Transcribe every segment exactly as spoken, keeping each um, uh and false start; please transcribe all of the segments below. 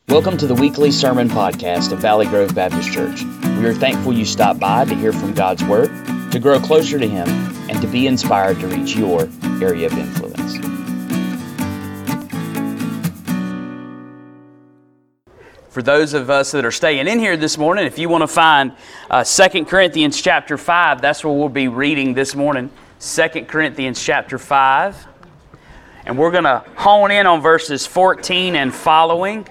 Welcome to the weekly sermon podcast of Valley Grove Baptist Church. We are thankful you stopped by to hear from God's Word, to grow closer to Him, and to be inspired to reach your area of influence. For those of us that are staying in here this morning, if you want to find uh, Second Corinthians chapter five, that's where we'll be reading this morning. Second Corinthians chapter five. And we're going to hone in on verses fourteen and following.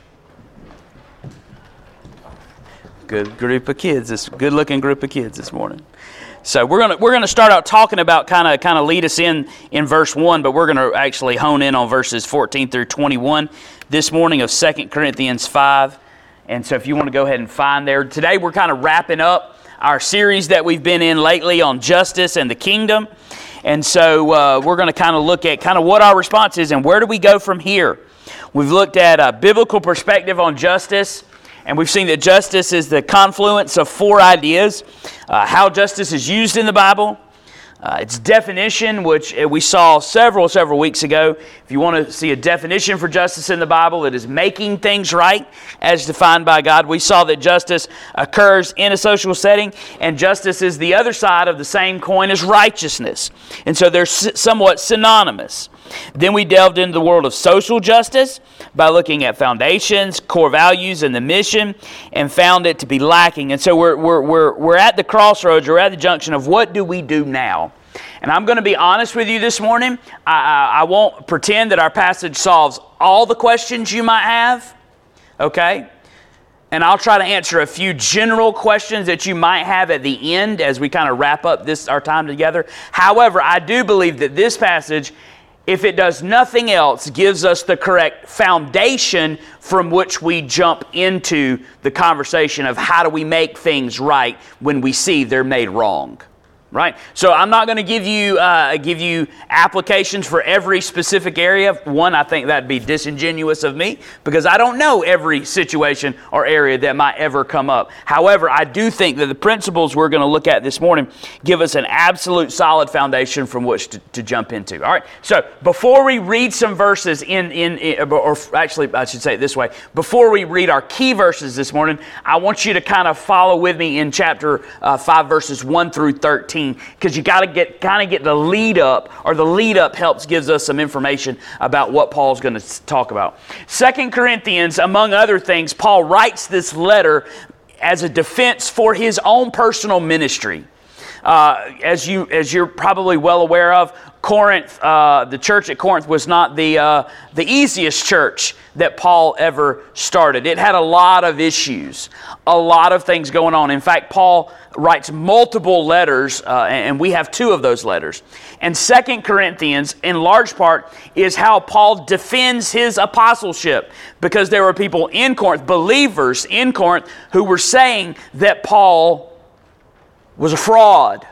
Good group of kids, this good looking group of kids this morning. So we're gonna we're gonna start out talking about kind of kind of lead us in in verse one, but we're gonna actually hone in on verses fourteen through twenty-one this morning of Second Corinthians five. And so if you want to go ahead and find there, today we're kind of wrapping up our series that we've been in lately on justice and the kingdom. And so uh, we're going to kind of look at kind of what our response is and where do we go from here. We've looked at a biblical perspective on justice. And we've seen that justice is the confluence of four ideas. Uh, how justice is used in the Bible, uh, its definition, which we saw several, several weeks ago. If you want to see a definition for justice in the Bible, it is making things right as defined by God. We saw that justice occurs in a social setting, and justice is the other side of the same coin as righteousness. And so they're somewhat synonymous. Then we delved into the world of social justice by looking at foundations, core values, and the mission, and found it to be lacking. And so we're we're we're we're at the crossroads, we're at the junction of what do we do now? And I'm going to be honest with you this morning. I, I, I won't pretend that our passage solves all the questions you might have, okay? And I'll try to answer a few general questions that you might have at the end as we kind of wrap up this our time together. However, I do believe that this passage, if it does nothing else, gives us the correct foundation from which we jump into the conversation of how do we make things right when we see they're made wrong. Right? So I'm not going to give you uh, give you applications for every specific area. One, I think that'd be disingenuous of me because I don't know every situation or area that might ever come up. However, I do think that the principles we're going to look at this morning give us an absolute solid foundation from which to, to jump into. All right. So before we read some verses in, in in or actually I should say it this way, before we read our key verses this morning, I want you to kind of follow with me in chapter uh, five, verses one through thirteen. Because you got to get kind of get the lead up, or the lead up helps gives us some information about what Paul's going to talk about. Second Corinthians, among other things, Paul writes this letter as a defense for his own personal ministry. Uh, as you as you're probably well aware of, Corinth, uh, the church at Corinth was not the uh, the easiest church that Paul ever started. It had a lot of issues, a lot of things going on. In fact, Paul writes multiple letters, uh, and we have two of those letters. And Second Corinthians, in large part, is how Paul defends his apostleship, because there were people in Corinth, believers in Corinth, who were saying that Paul was a fraud.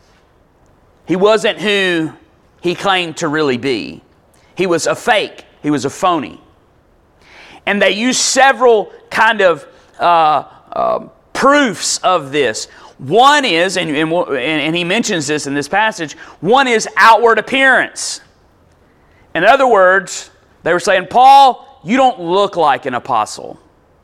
He wasn't who he claimed to really be. He was a fake. He was a phony. And they used several kind of uh, uh, proofs of this. One is, and, and, and he mentions this in this passage, one is outward appearance. In other words, they were saying, Paul, you don't look like an apostle.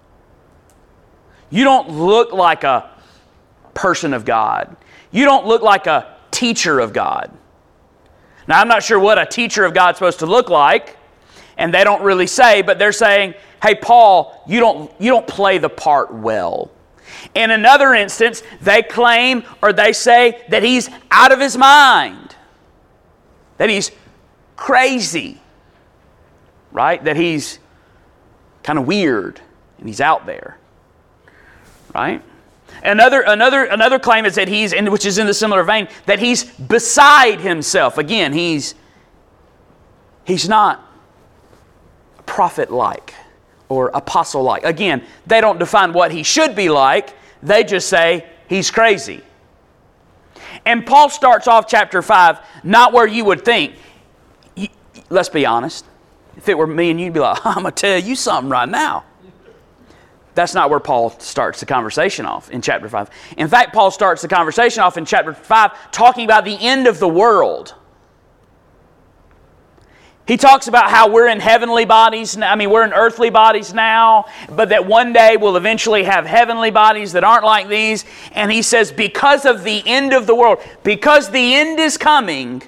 You don't look like a person of God. You don't look like a teacher of God. Now, I'm not sure what a teacher of God is supposed to look like, and they don't really say, but they're saying, hey, Paul, you don't, you don't play the part well. In another instance, they claim or they say that he's out of his mind, that he's crazy, right? That he's kind of weird and he's out there, right? Another, another, another claim is that he's, in, which is in the similar vein, that he's beside himself. Again, he's he's not prophet-like or apostle-like. Again, they don't define what he should be like. They just say he's crazy. And Paul starts off chapter five not where you would think. Let's be honest. If it were me and you'd be like, I'm going to tell you something right now. That's not where Paul starts the conversation off in chapter five. In fact, Paul starts the conversation off in chapter five talking about the end of the world. He talks about how we're in heavenly bodies. I mean, we're in earthly bodies now, but that one day we'll eventually have heavenly bodies that aren't like these. And he says, because of the end of the world, because the end is coming,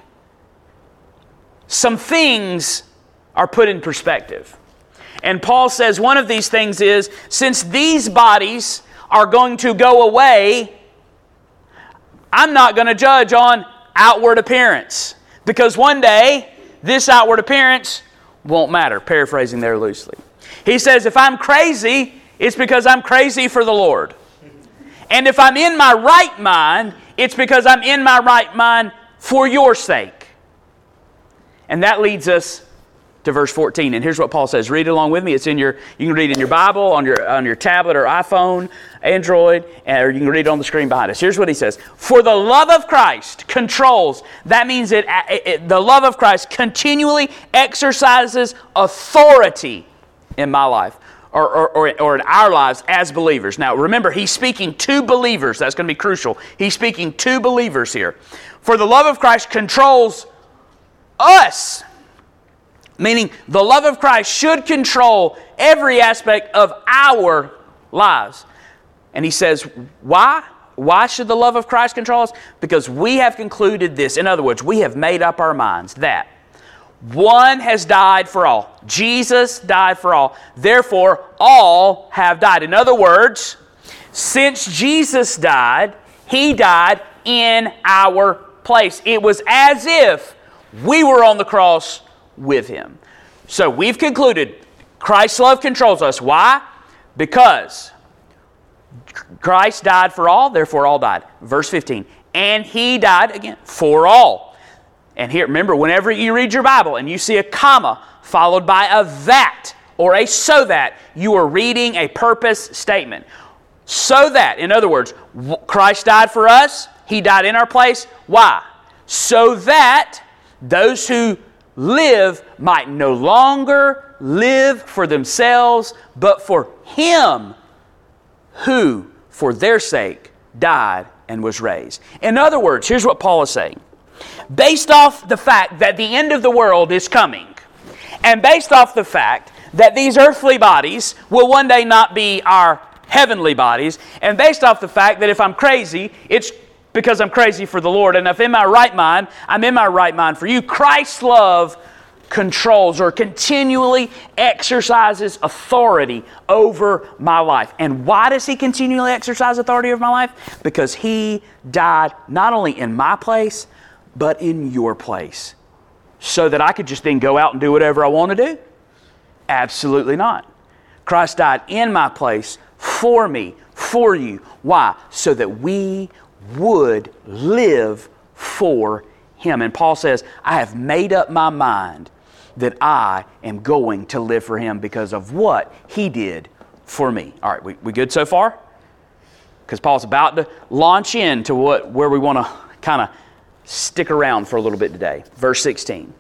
some things are put in perspective. And Paul says one of these things is, since these bodies are going to go away, I'm not going to judge on outward appearance. Because one day, this outward appearance won't matter. Paraphrasing there loosely. He says, if I'm crazy, it's because I'm crazy for the Lord. And if I'm in my right mind, it's because I'm in my right mind for your sake. And that leads us to verse fourteen. And here's what Paul says. Read it along with me. It's in your, you can read it in your Bible, on your, on your tablet or iPhone, Android, or you can read it on the screen behind us. Here's what he says. For the love of Christ controls. That means that it, it, the love of Christ continually exercises authority in my life. Or, or, or, or in our lives as believers. Now remember, he's speaking to believers. That's going to be crucial. He's speaking to believers here. For the love of Christ controls us. Meaning the love of Christ should control every aspect of our lives. And he says, why? Why should the love of Christ control us? Because we have concluded this. In other words, we have made up our minds that one has died for all. Jesus died for all. Therefore, all have died. In other words, since Jesus died, He died in our place. It was as if we were on the cross with Him. So we've concluded Christ's love controls us. Why? Because Christ died for all, therefore all died. Verse fifteen. And He died, again, for all. And here, remember, whenever you read your Bible and you see a comma followed by a that or a so that, you are reading a purpose statement. So that, in other words, Christ died for us. He died in our place. Why? So that those who live might no longer live for themselves, but for Him who, for their sake, died and was raised. In other words, here's what Paul is saying. Based off the fact that the end of the world is coming, and based off the fact that these earthly bodies will one day not be our heavenly bodies, and based off the fact that if I'm crazy, it's because I'm crazy for the Lord, and if in my right mind, I'm in my right mind for you, Christ's love controls or continually exercises authority over my life. And why does He continually exercise authority over my life? Because He died not only in my place, but in your place. So that I could just then go out and do whatever I want to do? Absolutely not. Christ died in my place for me, for you. Why? So that we would live for Him. And Paul says, I have made up my mind that I am going to live for Him because of what He did for me. All right, we, we good so far? Because Paul's about to launch into what where we want to kind of stick around for a little bit today. Verse sixteen.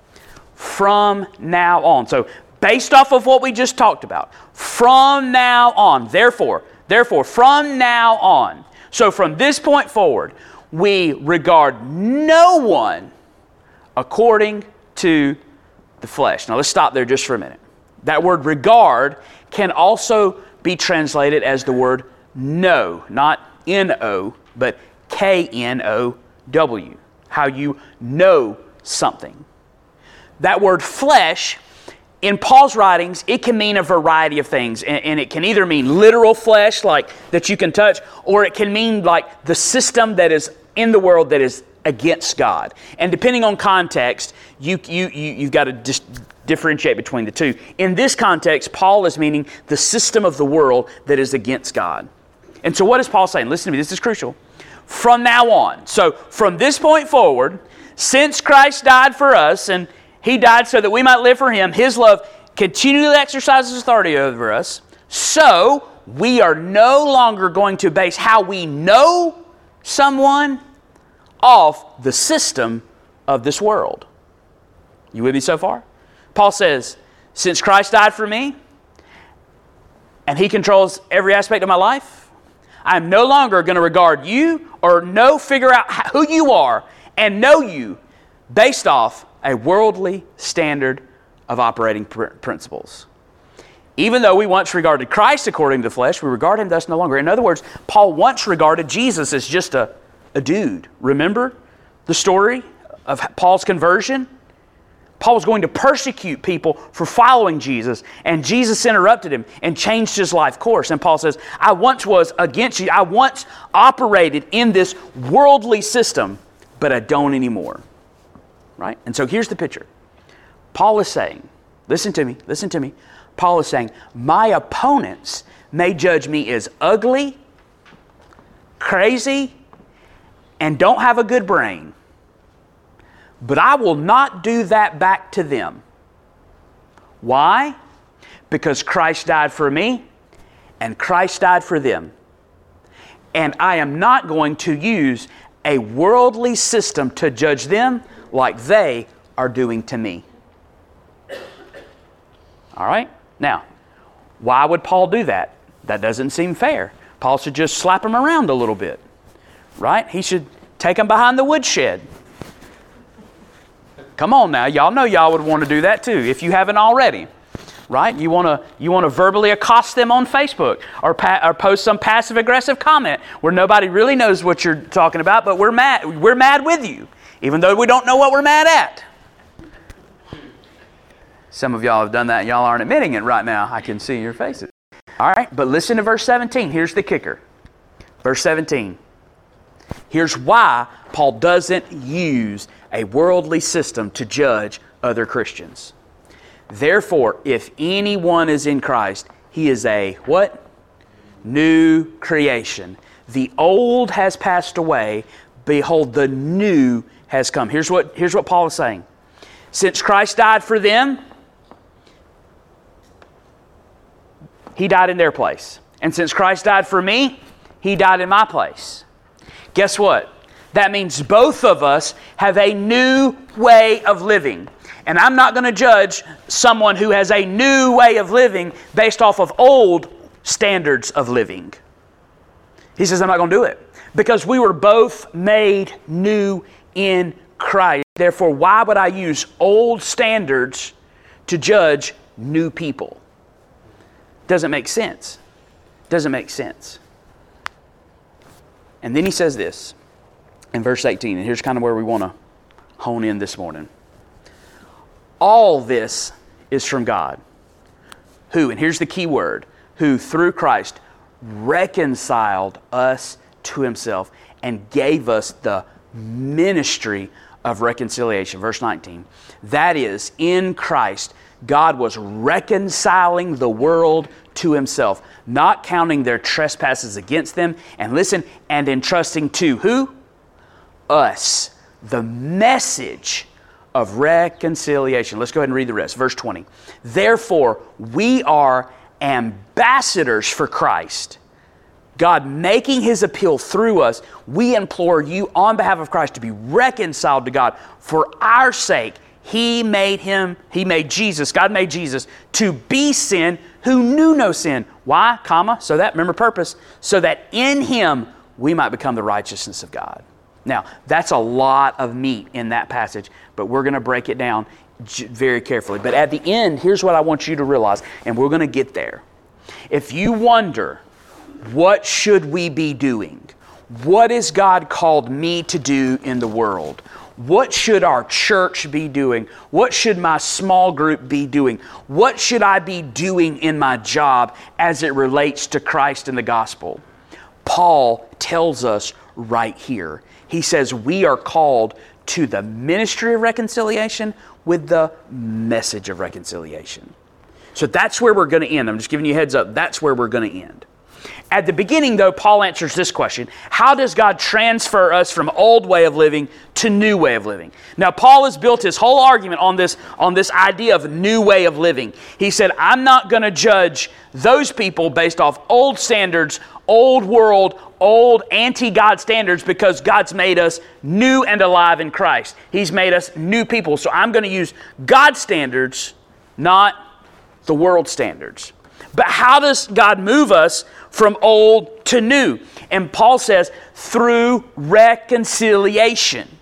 From now on. So based off of what we just talked about, from now on, therefore, therefore, from now on, so from this point forward, we regard no one according to the flesh. Now let's stop there just for a minute. That word regard can also be translated as the word know, not N O, but K N O W. How you know something. That word flesh, in Paul's writings, it can mean a variety of things. And, and it can either mean literal flesh, like that you can touch, or it can mean like the system that is in the world that is against God. And depending on context, you, you, you, you've got to dis- differentiate between the two. In this context, Paul is meaning the system of the world that is against God. And so what is Paul saying? Listen to me, this is crucial. From now on, so from this point forward, since Christ died for us, and He died so that we might live for Him, His love continually exercises authority over us, so we are no longer going to base how we know someone off the system of this world. You with me so far? Paul says, since Christ died for me, and He controls every aspect of my life, I'm no longer going to regard you or know, figure out who you are and know you based off a worldly standard of operating pr- principles. Even though we once regarded Christ according to the flesh, we regard Him thus no longer. In other words, Paul once regarded Jesus as just a, a dude. Remember the story of Paul's conversion? Paul was going to persecute people for following Jesus, and Jesus interrupted him and changed his life course. And Paul says, I once was against you. I once operated in this worldly system, but I don't anymore. Right? And so here's the picture. Paul is saying, listen to me, listen to me. Paul is saying, my opponents may judge me as ugly, crazy, and don't have a good brain. But I will not do that back to them. Why? Because Christ died for me, and Christ died for them. And I am not going to use a worldly system to judge them like they are doing to me. All right? Now, why would Paul do that? That doesn't seem fair. Paul should just slap them around a little bit. Right? He should take them behind the woodshed. Come on now, y'all know y'all would want to do that too, if you haven't already. Right? You want to you want to verbally accost them on Facebook or, pa- or post some passive-aggressive comment where nobody really knows what you're talking about, but we're mad, we're mad with you, even though we don't know what we're mad at. Some of y'all have done that and y'all aren't admitting it right now. I can see your faces. All right, but listen to verse seventeen. Here's the kicker. Verse seventeen. Here's why Paul doesn't use a worldly system to judge other Christians. Therefore, if anyone is in Christ, he is a what? New creation. The old has passed away. Behold, the new has come. Here's what, here's what Paul is saying. Since Christ died for them, He died in their place. And since Christ died for me, He died in my place. Guess what? That means both of us have a new way of living. And I'm not going to judge someone who has a new way of living based off of old standards of living. He says, I'm not going to do it. Because we were both made new in Christ. Therefore, why would I use old standards to judge new people? Doesn't make sense. Doesn't make sense. And then he says this in verse eighteen, and here's kind of where we want to hone in this morning. All this is from God, who, and here's the key word, who through Christ reconciled us to Himself and gave us the ministry of reconciliation. Verse nineteen. That is, in Christ, God was reconciling the world to Himself, not counting their trespasses against them, and listen, and entrusting to who? Us, the message of reconciliation. Let's go ahead and read the rest. Verse twenty. Therefore, we are ambassadors for Christ. God making His appeal through us, we implore you on behalf of Christ to be reconciled to God. For our sake, He made Him, He made Jesus, God made Jesus to be sin who knew no sin. Why? Comma, so that, remember purpose, so that in Him we might become the righteousness of God. Now, that's a lot of meat in that passage, but we're going to break it down very carefully. But at the end, here's what I want you to realize, and we're going to get there. If you wonder, what should we be doing? What has God called me to do in the world? What should our church be doing? What should my small group be doing? What should I be doing in my job as it relates to Christ and the gospel? Paul tells us right here. He says we are called to the ministry of reconciliation with the message of reconciliation. So that's where we're going to end. I'm just giving you a heads up. That's where we're going to end. At the beginning, though, Paul answers this question. How does God transfer us from old way of living to new way of living? Now, Paul has built his whole argument on this, on this idea of new way of living. He said, I'm not going to judge those people based off old standards, old world, old anti-God standards, because God's made us new and alive in Christ. He's made us new people. So I'm going to use God's standards, not the world standards. But how does God move us from old to new? And Paul says, through reconciliation.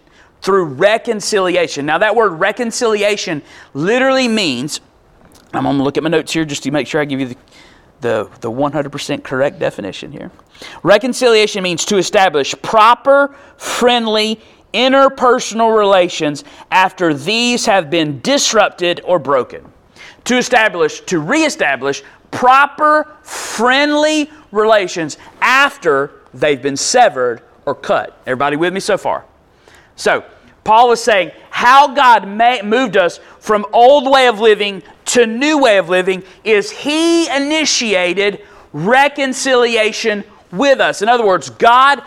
through reconciliation. Now that word reconciliation literally means, I'm going to look at my notes here just to make sure I give you the, the, the one hundred percent correct definition here. Reconciliation means to establish proper, friendly, interpersonal relations after these have been disrupted or broken. To establish, to reestablish proper, friendly relations after they've been severed or cut. Everybody with me so far? So, Paul is saying how God may, moved us from old way of living to new way of living is He initiated reconciliation with us. In other words, God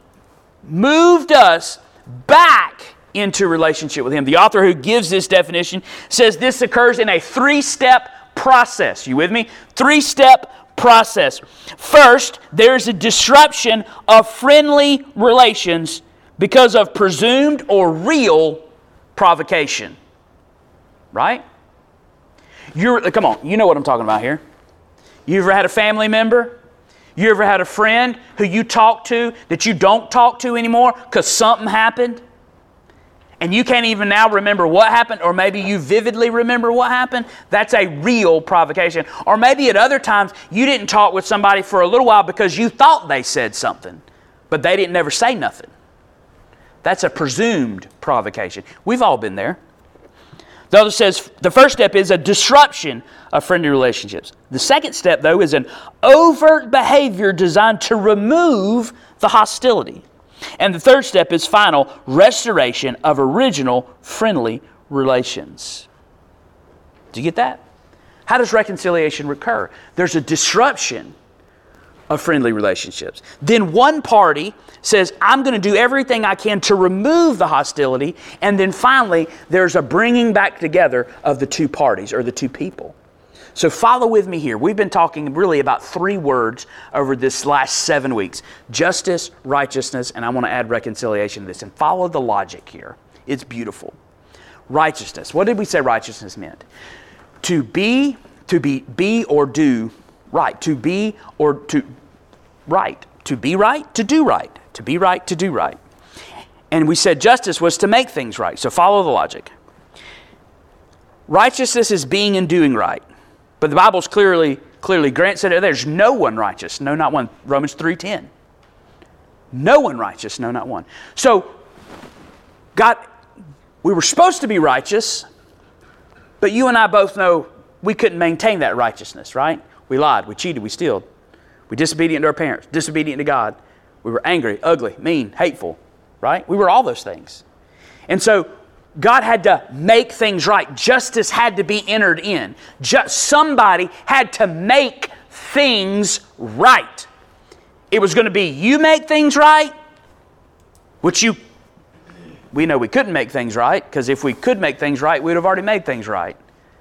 moved us back into relationship with Him. The author who gives this definition says this occurs in a three-step process. You with me? Three-step process. First, there's a disruption of friendly relations because of presumed or real provocation. Right? You're, come on, you know what I'm talking about here. You ever had a family member? You ever had a friend who you talk to that you don't talk to anymore because something happened? And you can't even now remember what happened, or maybe you vividly remember what happened? That's a real provocation. Or maybe at other times you didn't talk with somebody for a little while because you thought they said something, but they didn't never say nothing. That's a presumed provocation. We've all been there. The other says the first step is a disruption of friendly relationships. The second step, though, is an overt behavior designed to remove the hostility. And the third step is final restoration of original friendly relations. Do you get that? How does reconciliation occur? There's a disruption of friendly relationships. Then one party says, I'm going to do everything I can to remove the hostility. And then finally, there's a bringing back together of the two parties or the two people. So follow with me here. We've been talking really about three words over this last seven weeks. Justice, righteousness, and I want to add reconciliation to this. And follow the logic here. It's beautiful. Righteousness. What did we say righteousness meant? To be, to be, be or do right. To be or to right. To be right, to do right. To be right, to do right. And we said justice was to make things right. So follow the logic. Righteousness is being and doing right. But the Bible's clearly, clearly, Grant said there's no one righteous, no, not one. Romans three ten. No one righteous, no, not one. So, God, we were supposed to be righteous, but you and I both know we couldn't maintain that righteousness, right? We lied, we cheated, we stealed. We disobedient to our parents, disobedient to God. We were angry, ugly, mean, hateful, right? We were all those things. And so, God had to make things right. Justice had to be entered in. Just somebody had to make things right. It was going to be you make things right, which you, we know we couldn't make things right, because if we could make things right, we'd have already made things right.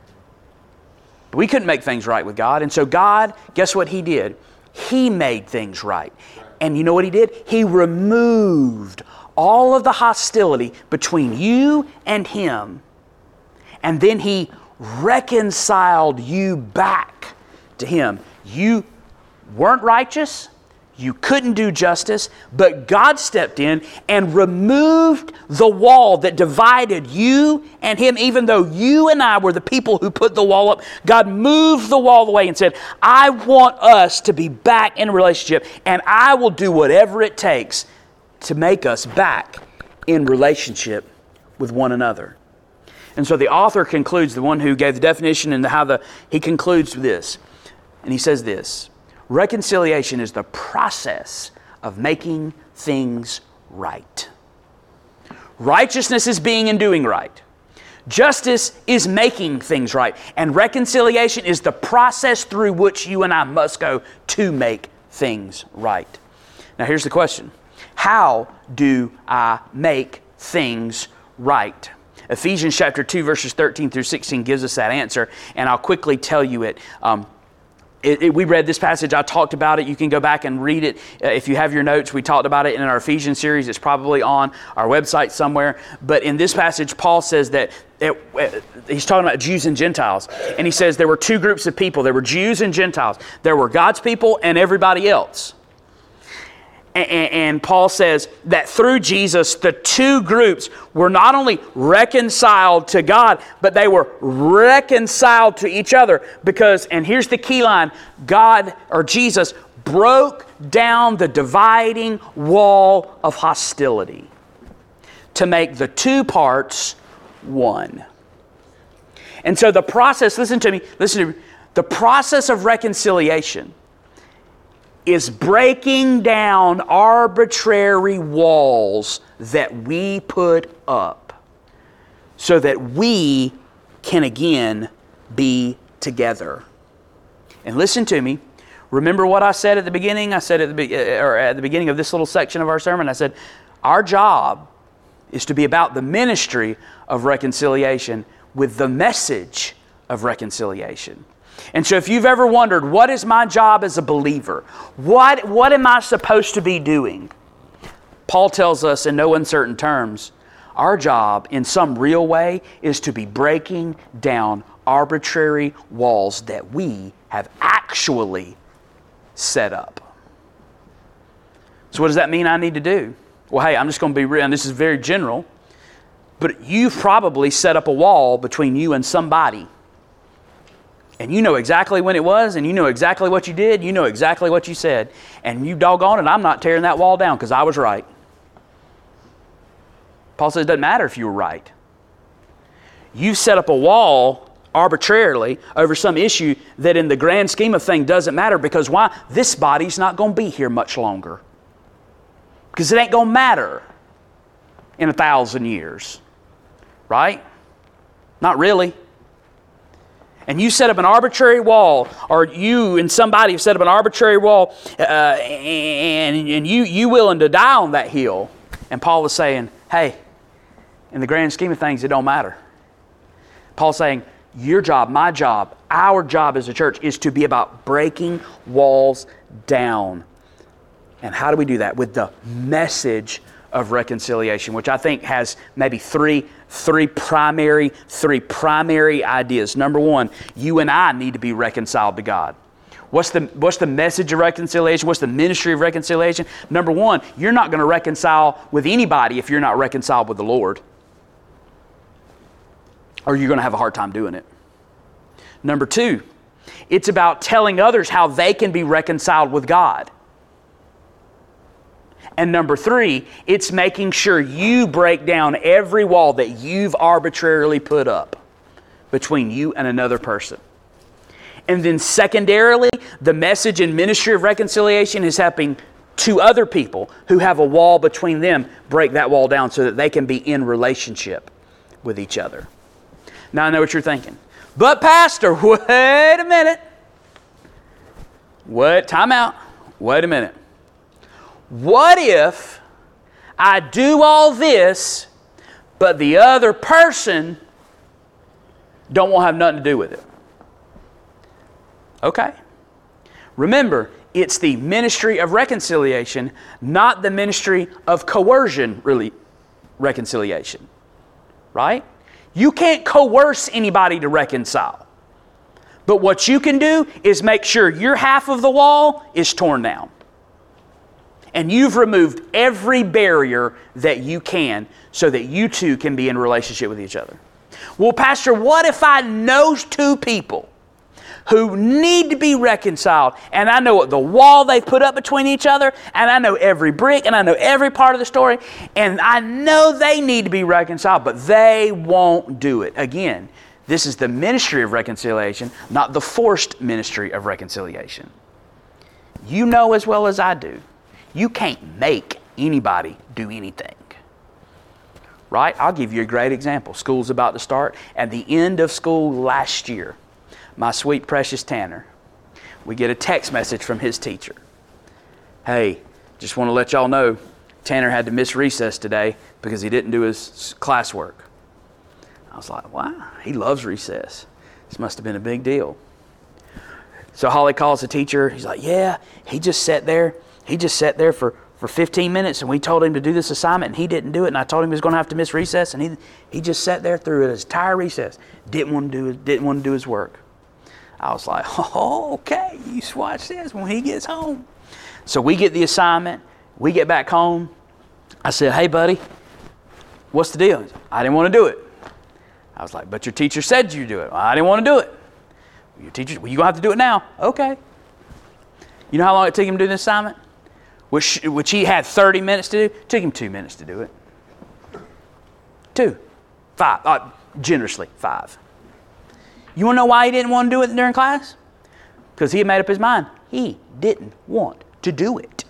But we couldn't make things right with God. And so God, guess what He did? He made things right. And you know what He did? He removed all of the hostility between you and Him. And then He reconciled you back to Him. You weren't righteous. You couldn't do justice. But God stepped in and removed the wall that divided you and Him. Even though you and I were the people who put the wall up, God moved the wall away and said, I want us to be back in a relationship, and I will do whatever it takes to make us back in relationship with one another. And so the author concludes, the one who gave the definition and how the, he concludes with this. And he says this: reconciliation is the process of making things right. Righteousness is being and doing right. Justice is making things right. And reconciliation is the process through which you and I must go to make things right. Now here's the question. How do I make things right? Ephesians chapter two, verses thirteen through sixteen gives us that answer, and I'll quickly tell you it. Um, it, it we read this passage. I talked about it. You can go back and read it. Uh, if you have your notes, we talked about it in our Ephesians series. It's probably on our website somewhere. But in this passage, Paul says that it, it, he's talking about Jews and Gentiles. And he says there were two groups of people. There were Jews and Gentiles. There were God's people and everybody else. And, and Paul says that through Jesus, the two groups were not only reconciled to God, but they were reconciled to each other. Because, and here's the key line, God, or Jesus, broke down the dividing wall of hostility to make the two parts one. And so the process, listen to me, listen to me, the process of reconciliation is breaking down arbitrary walls that we put up so that we can again be together. And listen to me. Remember what I said at the beginning? I said at the, be- or at the beginning of this little section of our sermon, I said, our job is to be about the ministry of reconciliation with the message of reconciliation. And so if you've ever wondered, what is my job as a believer? What, what am I supposed to be doing? Paul tells us in no uncertain terms, our job in some real way is to be breaking down arbitrary walls that we have actually set up. So what does that mean I need to do? Well, hey, I'm just going to be real, and this is very general, but you've probably set up a wall between you and somebody. And you know exactly when it was, and you know exactly what you did, you know exactly what you said. And you doggone it, I'm not tearing that wall down because I was right. Paul says it doesn't matter if you were right. You set up a wall arbitrarily over some issue that in the grand scheme of things doesn't matter because why? This body's not going to be here much longer. Because it ain't going to matter in a thousand years. Right? Not really. And you set up an arbitrary wall, or you and somebody have set up an arbitrary wall, uh, and, and you you willing to die on that hill. And Paul was saying, hey, in the grand scheme of things, it don't matter. Paul's saying, your job, my job, our job as a church is to be about breaking walls down. And how do we do that? With the message of reconciliation, which I think has maybe three, three primary, three primary ideas. Number one, you and I need to be reconciled to God. What's the, what's the message of reconciliation? What's the ministry of reconciliation? Number one, you're not going to reconcile with anybody if you're not reconciled with the Lord. Or you're going to have a hard time doing it. Number two, it's about telling others how they can be reconciled with God. And number three, it's making sure you break down every wall that you've arbitrarily put up between you and another person. And then secondarily, the message and ministry of reconciliation is helping two other people who have a wall between them break that wall down so that they can be in relationship with each other. Now I know what you're thinking. But Pastor, wait a minute. What? Time out. Wait a minute. What if I do all this, but the other person don't want to have nothing to do with it? Okay. Remember, it's the ministry of reconciliation, not the ministry of coercion, really, reconciliation. Right? You can't coerce anybody to reconcile. But what you can do is make sure your half of the wall is torn down. And you've removed every barrier that you can so that you two can be in relationship with each other. Well, Pastor, what if I know two people who need to be reconciled, and I know the wall they put up between each other, and I know every brick, and I know every part of the story, and I know they need to be reconciled, but they won't do it. Again, this is the ministry of reconciliation, not the forced ministry of reconciliation. You know as well as I do, you can't make anybody do anything. Right? I'll give you a great example. School's about to start. At the end of school last year, my sweet precious Tanner, we get a text message from his teacher. Hey, just want to let y'all know, Tanner had to miss recess today because he didn't do his classwork. I was like, wow, he loves recess. This must have been a big deal. So Holly calls the teacher. He's like, yeah, he just sat there. He just sat there for, for fifteen minutes and we told him to do this assignment and he didn't do it. And I told him he was going to have to miss recess and he he just sat there through his entire recess. Didn't want to do his, didn't want to do his work. I was like, oh, okay, you watch this when he gets home. So we get the assignment We get back home. I said, hey, buddy, what's the deal? I didn't want to do it. I was like, but your teacher said you do it. Well, I didn't want to do it. Your teacher, well, you're going to have to do it now. Okay. You know how long it took him to do this assignment? Which, which he had thirty minutes to do? It took him two minutes to do it. Two. Five. Uh, generously, five. You want to know why he didn't want to do it during class? Because he had made up his mind. He didn't want to do it.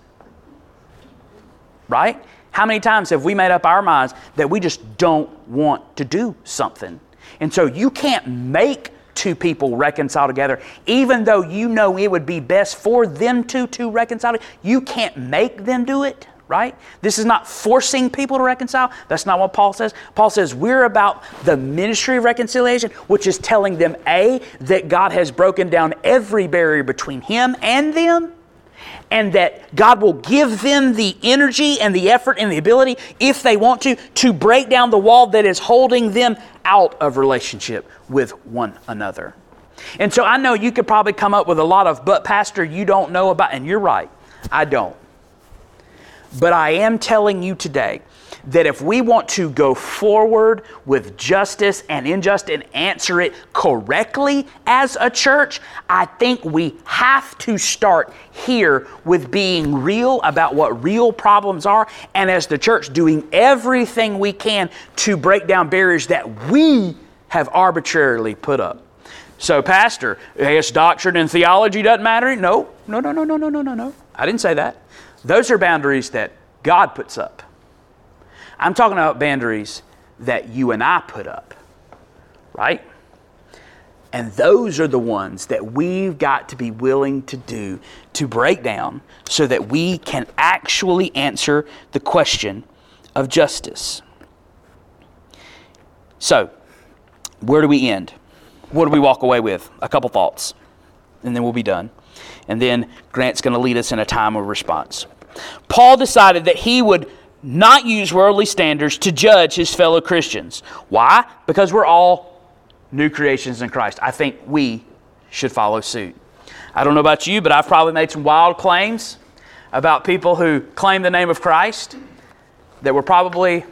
Right? How many times have we made up our minds that we just don't want to do something? And so you can't make two people reconcile together, even though you know it would be best for them two to reconcile. You can't make them do it, right? This is not forcing people to reconcile. That's not what Paul says. Paul says we're about the ministry of reconciliation, which is telling them, A, that God has broken down every barrier between Him and them, and that God will give them the energy and the effort and the ability, if they want to, to break down the wall that is holding them out of relationship with one another. And so I know you could probably come up with a lot of, but Pastor, you don't know about, and you're right, I don't. But I am telling you today that if we want to go forward with justice and injustice and answer it correctly as a church, I think we have to start here with being real about what real problems are, and as the church doing everything we can to break down barriers that we have arbitrarily put up. So, Pastor, I guess doctrine and theology doesn't matter? No, no, no, no, no, no, no, no, no. I didn't say that. Those are boundaries that God puts up. I'm talking about boundaries that you and I put up, right? And those are the ones that we've got to be willing to do, to break down, so that we can actually answer the question of justice. So, where do we end? What do we walk away with? A couple thoughts, and then we'll be done. And then Grant's going to lead us in a time of response. Paul decided that he would not use worldly standards to judge his fellow Christians. Why? Because we're all new creations in Christ. I think we should follow suit. I don't know about you, but I've probably made some wild claims about people who claim the name of Christ that were probably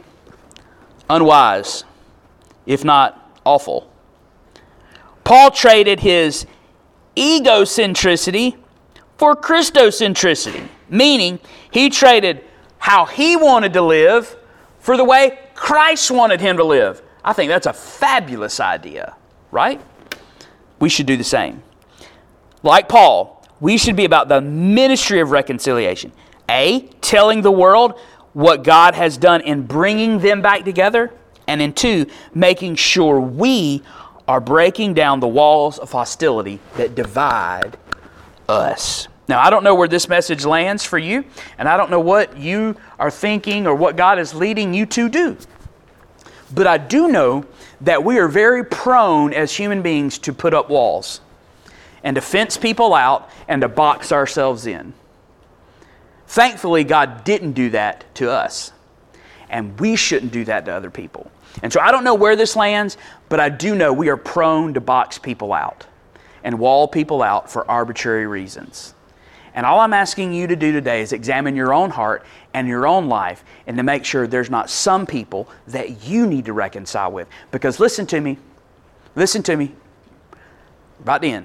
unwise, if not awful. Paul traded his egocentricity for Christocentricity, meaning he traded how he wanted to live for the way Christ wanted him to live. I think that's a fabulous idea, right? We should do the same. Like Paul, we should be about the ministry of reconciliation. A, telling the world what God has done in bringing them back together. And in two, making sure we are breaking down the walls of hostility that divide us. Now, I don't know where this message lands for you, and I don't know what you are thinking or what God is leading you to do. But I do know that we are very prone as human beings to put up walls and to fence people out and to box ourselves in. Thankfully, God didn't do that to us, and we shouldn't do that to other people. And so I don't know where this lands, but I do know we are prone to box people out and wall people out for arbitrary reasons. And all I'm asking you to do today is examine your own heart and your own life, and to make sure there's not some people that you need to reconcile with. Because listen to me, listen to me, about to end.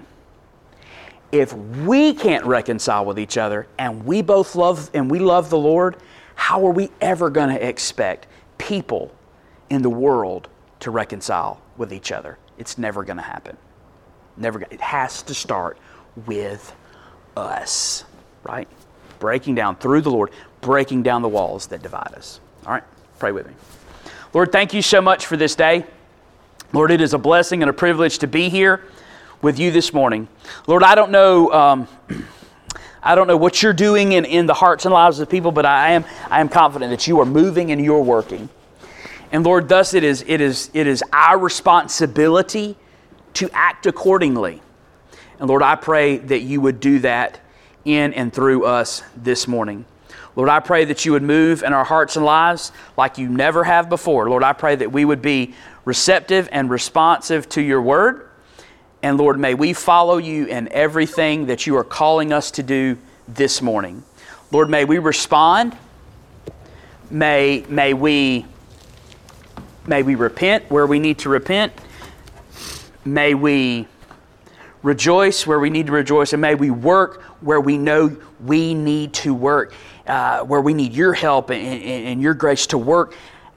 If we can't reconcile with each other, and we both love and we love the Lord, how are we ever going to expect people in the world to reconcile with each other? It's never going to happen. Never. It has to start with us, right? Breaking down through the Lord, breaking down the walls that divide us. All right, pray with me. Lord, thank you so much for this day. Lord, it is a blessing and a privilege to be here with you this morning. Lord, I don't know, um, I don't know what you're doing in, in the hearts and lives of people, but I am, I am confident that you are moving and you're working. And Lord, thus it is, it is, it is our responsibility to act accordingly. And Lord, I pray that you would do that in and through us this morning. Lord, I pray that you would move in our hearts and lives like you never have before. Lord, I pray that we would be receptive and responsive to your word. And Lord, may we follow you in everything that you are calling us to do this morning. Lord, may we respond. May, may we may we repent where we need to repent. May we rejoice where we need to rejoice. And may we work where we know we need to work, uh, where we need your help and, and, and your grace to work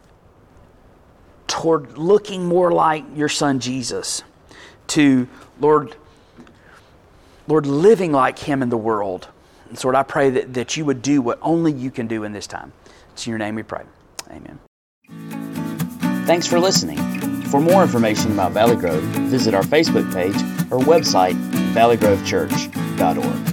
toward looking more like your Son Jesus. To, Lord, Lord, living like Him in the world. And so, Lord, I pray that, that you would do what only you can do in this time. It's in your name we pray. Amen. Thanks for listening. For more information about Valley Grove, visit our Facebook page or website, valley grove church dot org.